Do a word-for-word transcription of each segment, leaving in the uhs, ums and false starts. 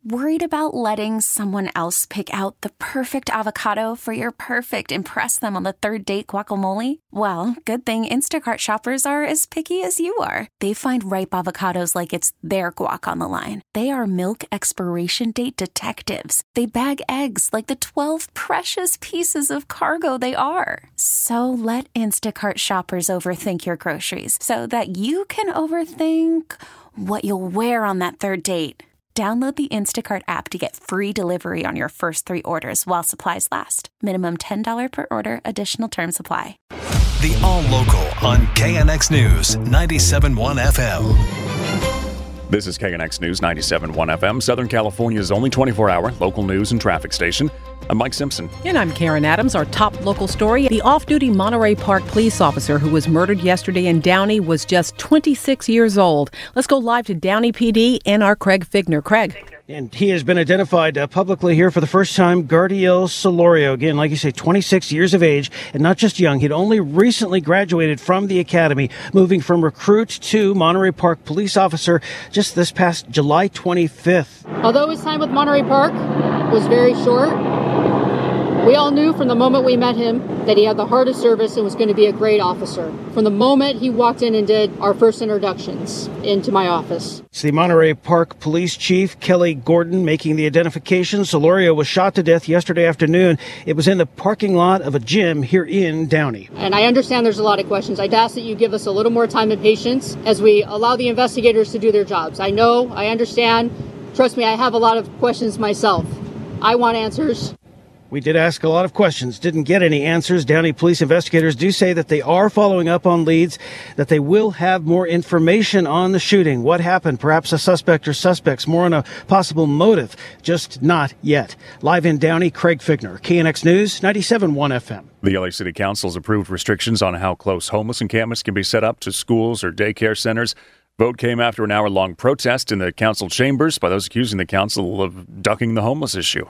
Worried about letting someone else pick out the perfect avocado for your perfect impress them on the third date guacamole? Well, good thing Instacart shoppers are as picky as you are. They find ripe avocados like it's their guac on the line. They are milk expiration date detectives. They bag eggs like the twelve precious pieces of cargo they are. So let Instacart shoppers overthink your groceries so that you can overthink what you'll wear on that third date. Download the Instacart app to get free delivery on your first three orders while supplies last. Minimum ten dollars per order. Additional terms apply. The All Local on K N X News ninety-seven point one F M. This is K N X News ninety-seven point one F M, Southern California's only twenty-four hour local news and traffic station. I'm Mike Simpson. And I'm Karen Adams. Our top local story. The off-duty Monterey Park police officer who was murdered yesterday in Downey was just twenty-six years old. Let's go live to Downey P D and our Craig Figner. Craig. And he has been identified uh, publicly here for the first time, Gardiel Solorio. Again, like you say, twenty-six years of age, and not just young. He'd only recently graduated from the academy, moving from recruit to Monterey Park police officer just this past July twenty-fifth. Although his time with Monterey Park was very short, we all knew from the moment we met him that he had the heart of service and was going to be a great officer. From the moment he walked in and did our first introductions into my office. It's the Monterey Park Police Chief, Kelly Gordon, making the identification. Solorio was shot to death yesterday afternoon. It was in the parking lot of a gym here in Downey. And I understand there's a lot of questions. I'd ask that you give us a little more time and patience as we allow the investigators to do their jobs. I know, I understand. Trust me, I have a lot of questions myself. I want answers. We did ask a lot of questions, didn't get any answers. Downey police investigators do say that they are following up on leads, that they will have more information on the shooting. What happened? Perhaps a suspect or suspects. More on a possible motive. Just not yet. Live in Downey, Craig Figner, K N X News, ninety-seven point one F M. The L A City Council's approved restrictions on how close homeless encampments can be set up to schools or daycare centers. Vote came after an hour-long protest in the council chambers by those accusing the council of ducking the homeless issue.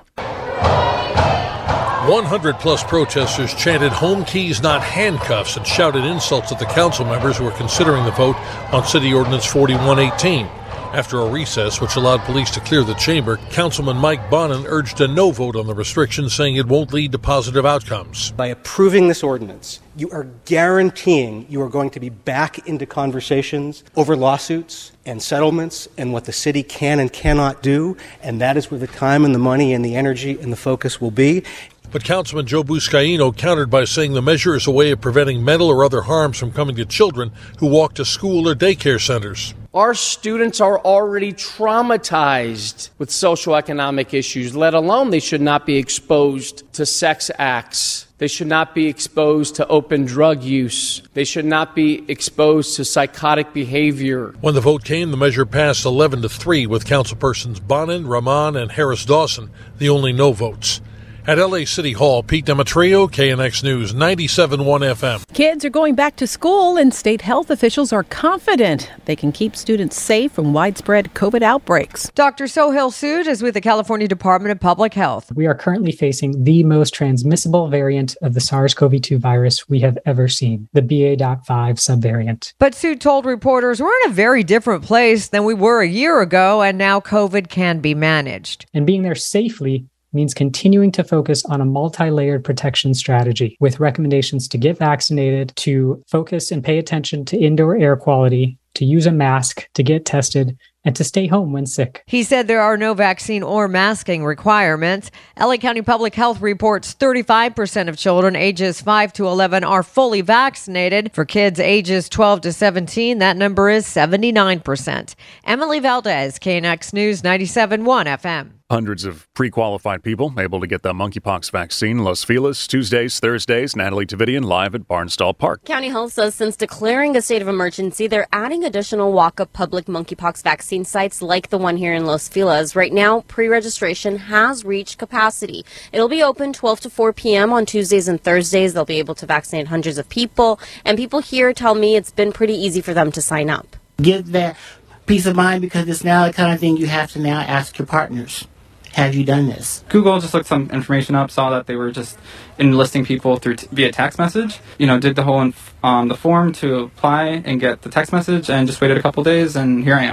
one hundred plus protesters chanted "Home keys, not handcuffs" and shouted insults at the council members who were considering the vote on City Ordinance forty-one eighteen. After a recess which allowed police to clear the chamber, Councilman Mike Bonin urged a no vote on the restriction, saying it won't lead to positive outcomes. By approving this ordinance, you are guaranteeing you are going to be back into conversations over lawsuits and settlements and what the city can and cannot do, and that is where the time and the money and the energy and the focus will be. But Councilman Joe Buscaino countered by saying the measure is a way of preventing mental or other harms from coming to children who walk to school or daycare centers. Our students are already traumatized with socioeconomic issues, let alone they should not be exposed to sex acts. They should not be exposed to open drug use. They should not be exposed to psychotic behavior. When the vote came, the measure passed eleven to three, with councilpersons Bonin, Rahman, and Harris-Dawson the only no votes. At L A City Hall, Pete Demetrio, K N X News, ninety-seven point one F M. Kids are going back to school, and state health officials are confident they can keep students safe from widespread COVID outbreaks. Doctor Sohail Sood is with the California Department of Public Health. We are currently facing the most transmissible variant of the SARS-C o V two virus we have ever seen, the B A point five subvariant. But Sood told reporters we're in a very different place than we were a year ago, and now COVID can be managed. And being there safely means continuing to focus on a multi-layered protection strategy with recommendations to get vaccinated, to focus and pay attention to indoor air quality, to use a mask, to get tested, and to stay home when sick. He said there are no vaccine or masking requirements. L A County Public Health reports thirty-five percent of children ages five to eleven are fully vaccinated. For kids ages twelve to seventeen, that number is seventy-nine percent. Emily Valdez, K N X News, ninety-seven point one F M. Hundreds of pre-qualified people able to get the monkeypox vaccine in Los Feliz Tuesdays, Thursdays. Natalie Tavidian live at Barnstall Park. County Health says since declaring a state of emergency, they're adding additional walk-up public monkeypox vaccine sites like the one here in Los Feliz. Right now, pre-registration has reached capacity. It'll be open twelve to four p.m. on Tuesdays and Thursdays. They'll be able to vaccinate hundreds of people, and people here tell me it's been pretty easy for them to sign up. Give that peace of mind, because it's now the kind of thing you have to now ask your partners. Have you done this? Google just looked some information up, saw that they were just enlisting people through t- via text message. You know, did the whole um, the form to apply and get the text message, and just waited a couple days, and here I am.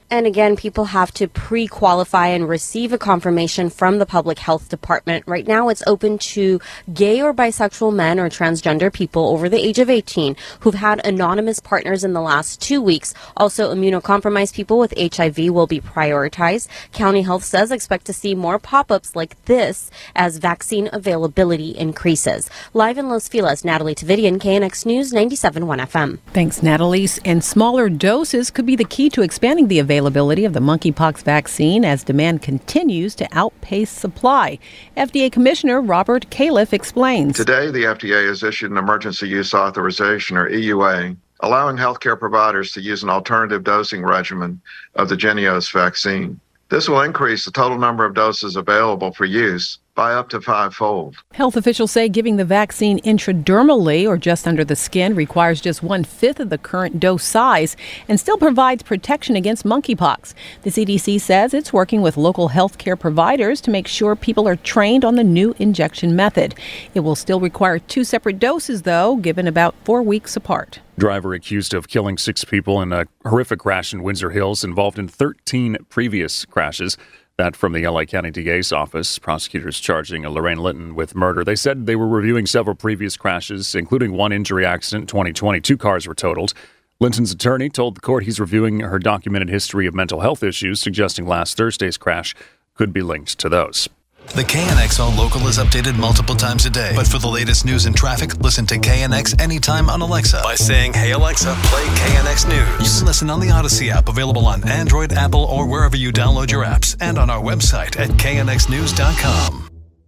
And again, people have to pre-qualify and receive a confirmation from the Public Health Department. Right now, it's open to gay or bisexual men or transgender people over the age of eighteen who've had anonymous partners in the last two weeks. Also, immunocompromised people with H I V will be prioritized. County Health says expect to see more pop-ups like this as vaccine availability increases. Live in Los Feliz, Natalie Tavidian, K N X News, ninety-seven point one F M. Thanks, Natalie. And smaller doses could be the key to expanding the availability of the monkeypox vaccine as demand continues to outpace supply. F D A Commissioner Robert Califf explains. Today, the F D A has issued an emergency use authorization, or E U A, allowing healthcare providers to use an alternative dosing regimen of the Jynneos vaccine. This will increase the total number of doses available for use by up to fivefold. Health officials say giving the vaccine intradermally or just under the skin requires just one-fifth of the current dose size and still provides protection against monkeypox. The C D C says it's working with local health care providers to make sure people are trained on the new injection method. It will still require two separate doses, though, given about four weeks apart. Driver accused of killing six people in a horrific crash in Windsor Hills involved in thirteen previous crashes. That from the L A County D A's office. Prosecutors charging Lorraine Linton with murder. They said they were reviewing several previous crashes, including one injury accident in twenty twenty. Two cars were totaled. Linton's attorney told the court he's reviewing her documented history of mental health issues, suggesting last Thursday's crash could be linked to those. The K N X L Local is updated multiple times a day. But for the latest news and traffic, listen to K N X anytime on Alexa by saying, "Hey Alexa, play K N X News." You can listen on the Odyssey app, available on Android, Apple, or wherever you download your apps, and on our website at K N X news dot com.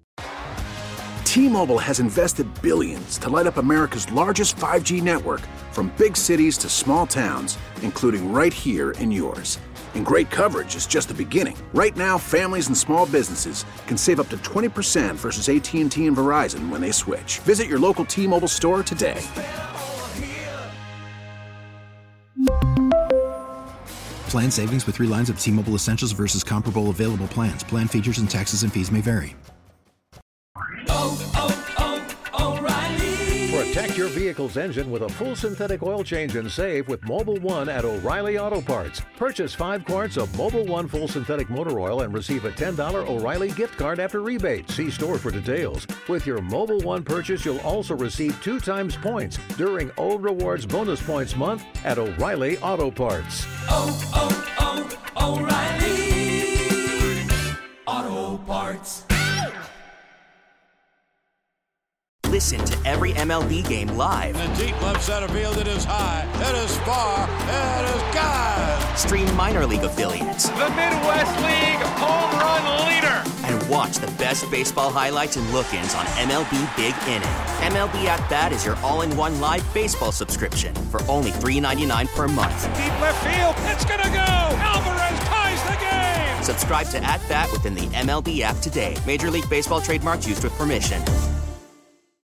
T-Mobile has invested billions to light up America's largest five G network, from big cities to small towns, including right here in yours. And great coverage is just the beginning. Right now, families and small businesses can save up to twenty percent versus A T and T and Verizon when they switch. Visit your local T-Mobile store today. Plan savings with three lines of T-Mobile Essentials versus comparable available plans. Plan features and taxes and fees may vary. Oh, oh, oh, O'Reilly. Protect your vehicle's engine with a full synthetic oil change and save with Mobil one at O'Reilly Auto Parts. Purchase five quarts of Mobil one full synthetic motor oil and receive a ten dollars O'Reilly gift card after rebate. See store for details. With your Mobil one purchase, you'll also receive two times points during O Rewards Bonus Points Month at O'Reilly Auto Parts. Oh, oh, oh, O'Reilly Auto Parts. Listen to every M L B game live. In the deep left center field, it is high, it is far, it is gone. Stream minor league affiliates. The Midwest League home run leader. And watch the best baseball highlights and look-ins on M L B Big Inning. M L B At Bat is your all-in-one live baseball subscription for only three dollars and ninety-nine cents per month. Deep left field, it's gonna go. Alvarez ties the game. Subscribe to At Bat within the M L B app today. Major League Baseball trademarks used with permission.